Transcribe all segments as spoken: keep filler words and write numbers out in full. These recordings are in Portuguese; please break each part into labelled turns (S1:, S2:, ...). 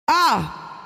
S1: Ó,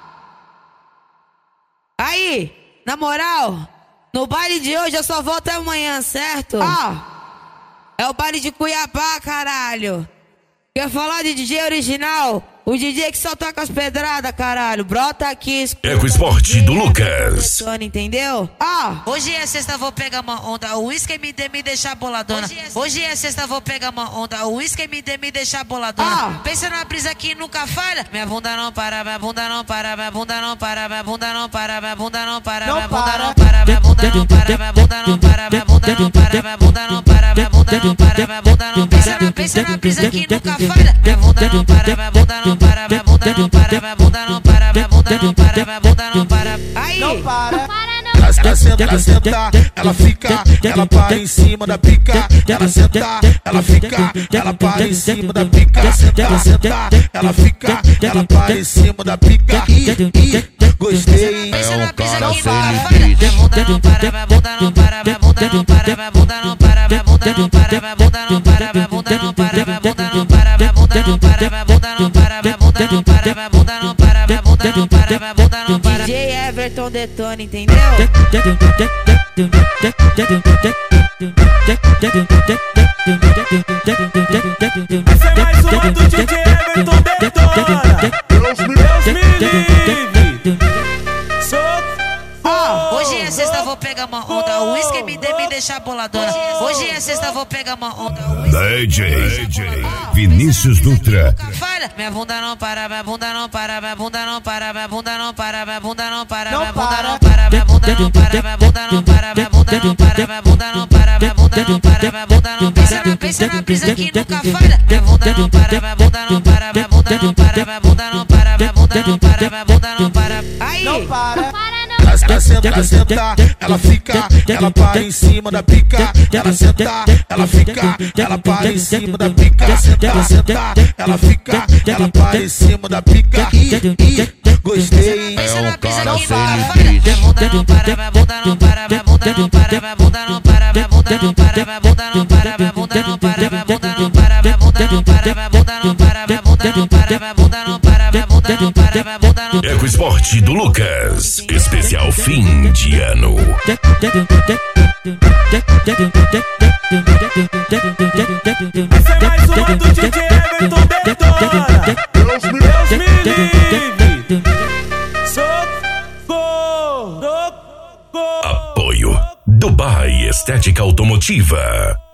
S1: aí, na moral, no baile de hoje eu só volto amanhã, certo? Ó, é o baile de Cuiabá, caralho. Quer falar de D J original? O D J que só toca as pedradas, caralho. Brota aqui, escuta.
S2: Eco Esporte do Lucas.
S1: Entendeu? Ó, hoje é sexta, vou pegar uma onda. O uísque me dê, me deixar boladona. Hoje é, hoje é sexta, vou pegar uma onda. O uísque me dê, me deixar boladona. Ó, pensa numa brisa que nunca falha. Minha bunda não para, minha bunda não para, minha bunda não para, minha bunda não para, minha bunda não para, minha bunda não para, minha bunda não para, minha bunda não para, minha bunda não para, minha bunda não para, minha bunda não para, minha bunda não para. Pensa na, pensa na brisa que nunca falha. Minha bunda não para, minha bunda não para, minha bunda não para, minha bunda não para, minha bunda não para, minha bunda não para. Aí,
S3: não para.
S4: Ela senta, ela senta, ela fica, ela para em cima da pica. Ela senta, ela fica, ela para em cima da pica. Ela senta, ela fica, ela para em cima da pica. Ih, ih, gostei.
S1: pensa na brisa que nunca falha. Minha bunda não para, minha bunda não para, minha bunda não para, minha bunda não para, minha bunda não para, minha bunda não para, minha bunda não para, minha bunda não para, minha bunda não para, minha bunda não para, minha bunda não para, minha bunda não para, minha bunda não para, minha bunda não para. D J Everton detona, entendeu?
S3: Essa é mais uma do D J Everton detona. Deus me livre.
S1: Ó, hoje é sexta, vou pegar uma onda. O uísque me dê, me deixar boladona. Hoje é sexta, vou pegar uma onda.
S2: D J Vinícius Dutra.
S1: Falha, minha bunda não para, minha bunda não para, minha bunda não para, minha bunda não para, minha bunda não para, minha bunda não para, minha bunda não para, minha bunda não para, minha bunda não para, minha bunda não para, minha bunda não para, minha bunda não pensa na, pensa na brisa que nunca falha. Minha bunda não para, minha bunda não para, minha bunda não para, minha bunda não para, minha bunda não para, minha bunda não para. Aí,
S3: não para.
S4: Ela senta, ela senta, ela fica, ela para em cima da pica. Ela senta, ela fica, ela para em cima da pica. Ela senta, ela fica, ela para em cima da pica. Ih, ih, gostei.
S1: pensa na brisa que nunca falha. Minha bunda não para, minha bunda não para, minha bunda não para, minha bunda não para, minha bunda não para, minha bunda não para, minha bunda não para, minha bunda não para, minha bunda não para, minha bunda não para, minha bunda não para, minha bunda não para, minha bunda não para, minha bunda não para.
S2: Eco Esporte do Lucas. Especial fim de ano.
S3: Essa é mais uma do D J Everton detona. Deus me livre. Socorro.
S2: Apoio Dubai Estética Automotiva.